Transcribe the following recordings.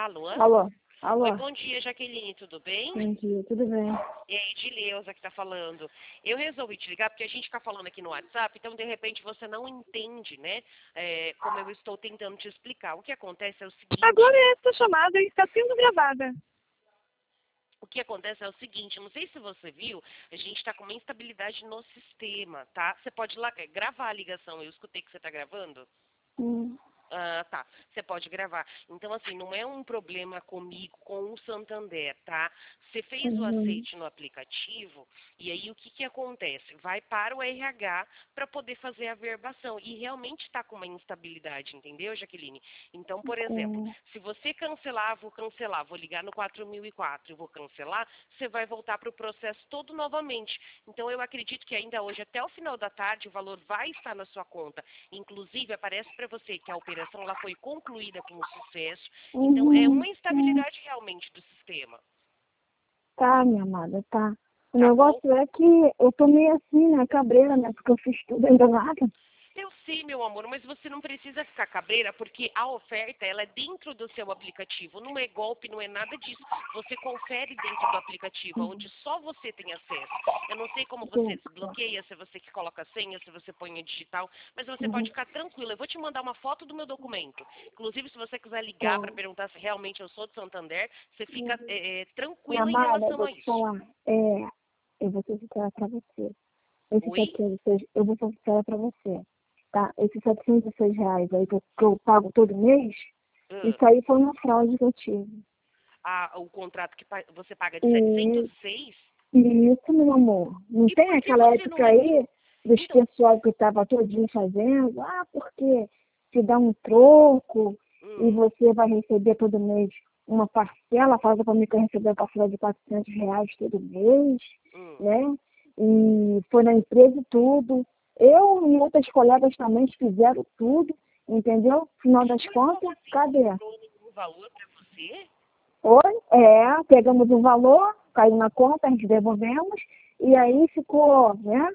Luan? Alô? Oi, Alô? bom dia, Jaqueline, tudo bem? Bom dia, tudo bem? E aí, Dileuza que tá falando. Eu resolvi te ligar porque a gente tá falando aqui no WhatsApp, então de repente você não entende, né? Como eu estou tentando te explicar. O que acontece é o seguinte. Agora essa chamada está sendo gravada. O que acontece é o seguinte, não sei se você viu, a gente está com uma instabilidade no sistema, tá? Você pode lá gravar a ligação, eu escutei que você está gravando? Ah, tá. Você pode gravar. Então, assim, não é um problema comigo, com o Santander, tá? Você fez o aceite no aplicativo e aí o que que acontece? Vai para o RH para poder fazer a verbação e realmente está com uma instabilidade, entendeu, Jaqueline? Então, por exemplo, se você cancelar, vou ligar no 4004 e vou cancelar, você vai voltar para o processo todo novamente. Então, eu acredito que ainda hoje, até o final da tarde, o valor vai estar na sua conta. Inclusive, aparece para você que a operação ela foi concluída com sucesso. Então, é uma instabilidade realmente do sistema. Tá, minha amada, tá. O Tá bom? negócio é que eu tô meio assim, né, cabreira, né, porque eu fiz tudo ainda nada. Eu sei, meu amor, mas você não precisa ficar cabreira, porque a oferta ela é dentro do seu aplicativo. Não é golpe, não é nada disso. Você confere dentro do aplicativo, onde só você tem acesso. Eu não sei como você desbloqueia, se é você que coloca a senha, se você põe a digital, mas você pode ficar tranquila. Eu vou te mandar uma foto do meu documento. Inclusive, se você quiser ligar para perguntar se realmente eu sou de Santander, você fica Minha tranquila em amada, eu relação vou a te isso. falar, eu vou ser sincera pra você. Esse Oi? 706, eu vou ser sincera pra você, tá? Esses R$ 706 aí que eu pago todo mês, Ah, isso aí foi uma fraude que eu tive. o contrato que você paga de E 706? isso, meu amor. Não E tem por que aquela você não época aí dos Então, pessoal que estava todinho fazendo, porque te dá um troco e hum, você vai receber todo mês uma parcela, fala para mim que eu recebi a parcela de R$ 400 todo mês, hum. né? E foi na empresa e tudo. Eu e outras colegas também fizeram tudo, entendeu? Final das Mas como contas, assim? Não cadê? sobrou nenhum valor para você? Oi? Pegamos o valor, caiu na conta, a gente devolvemos, e aí ficou, né?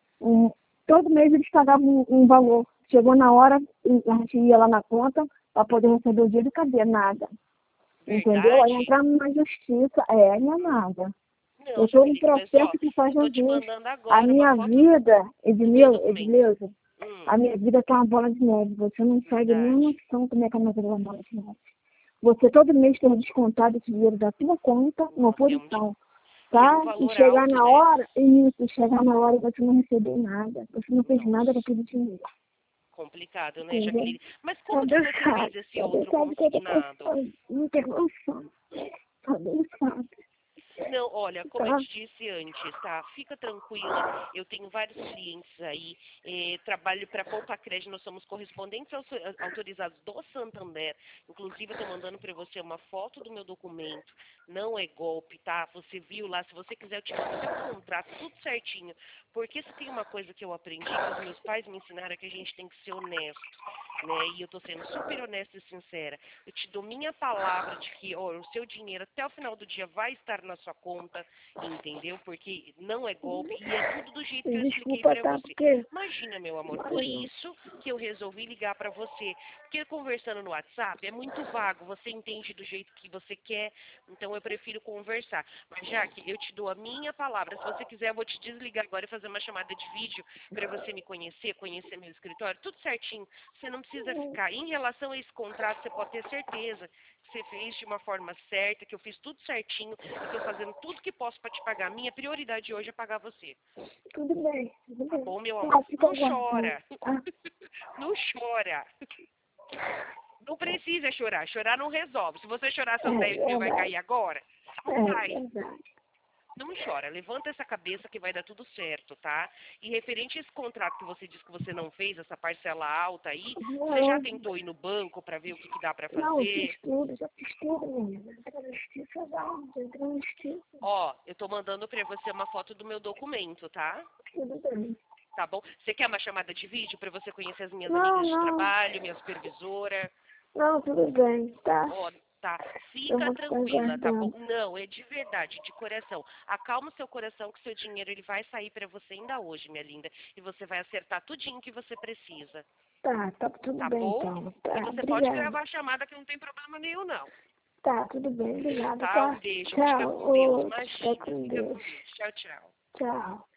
Todo mês eles pagavam um valor. Chegou na hora, a gente ia lá na conta para poder receber o dinheiro e cadê? Nada. Entendeu? Aí Verdade? entramos na justiça. Não é nada. Eu Não, estou em Jaqueline, mas ó, processo que faz eu tô te ajuste. mandando A agora uma minha foto vida, do meu documento. Edileuza, Hum, a minha vida tá uma bola de neve. Você não sabe nem a verdade. noção como é que a minha vida é uma bola de neve. Você todo mês tem descontado esse dinheiro da tua conta, uma Nossa, posição, e é um tá? E valor chegar alto, na né? hora, e chegar na hora você não receber nada. Você não fez nada com Nossa, aquele dinheiro, complicado, né, entendeu? Jaqueline? Mas como que você fez esse Você outro sabe que eu tô consignado? passando, não tem noção. Sabe, sabe, Não, olha, como eu tá? te disse antes, tá? Fica tranquila. Eu tenho vários clientes aí. Trabalho para Poupa Crédito. Nós somos correspondentes autorizados do Santander. Inclusive, eu estou mandando para você uma foto do meu documento. Não é golpe, tá? Você viu lá. Se você quiser, eu te mando até o contrato, tudo certinho. Porque se tem uma coisa que eu aprendi, que os meus pais me ensinaram, é que a gente tem que ser honesto, né? E eu estou sendo super honesta e sincera. Eu te dou minha palavra de que o seu dinheiro até o final do dia vai estar na sua conta, entendeu? Porque não é golpe e é tudo do jeito que eu expliquei Desculpa, para tá? você. Porque... Imagina, meu amor, por isso que eu resolvi ligar para você. Porque conversando no WhatsApp é muito vago, você entende do jeito que você quer, então eu prefiro conversar. Mas já que eu te dou a minha palavra, se você quiser eu vou te desligar agora e fazer uma chamada de vídeo para você me conhecer, conhecer meu escritório, tudo certinho. Você não precisa ficar. Em relação a esse contrato, você pode ter certeza que você fez de uma forma certa, que eu fiz tudo certinho, e estou fazendo tudo que posso para te pagar. Minha prioridade hoje é pagar você. Tudo bem, tudo Tá bem. bom, meu Tá, amor? fica Não aguardando, chora. tá? Não chora. Não precisa chorar. Chorar não resolve. Se você chorar, seu Zé vai cair Verdade. agora? Não vai. Verdade. Não chora, levanta essa cabeça que vai dar tudo certo, tá? E referente a esse contrato que você disse que você não fez, essa parcela alta aí, você já Não, tentou ir no banco para ver o que dá para não, eu fiz fazer? tudo, já fiz tudo, menina. Entrou na justiça, já entrou na justiça. Ó, eu tô mandando para você uma foto do meu documento, tá? Tudo bem. Tá bom? Você quer uma chamada de vídeo para você conhecer as minhas Não, amigas de não, trabalho, minha supervisora? não, tudo bem, tá? Ó, tá. Eu Fica vou ficar tranquila, tá bom? aguardando. Não, é de verdade, de coração. Acalma o seu coração que seu dinheiro ele vai sair para você ainda hoje, minha linda. E você vai acertar tudinho que você precisa, Tá tudo tá bem bom? então. E Tá, você pode obrigada. gravar a chamada que não tem problema nenhum, não. Tá, tudo bem, obrigada. Tá, Tá? um beijo. Tchau. Fica com Deus. Fica Imagina, com fica com Deus. Deus. Tchau, tchau. Tchau.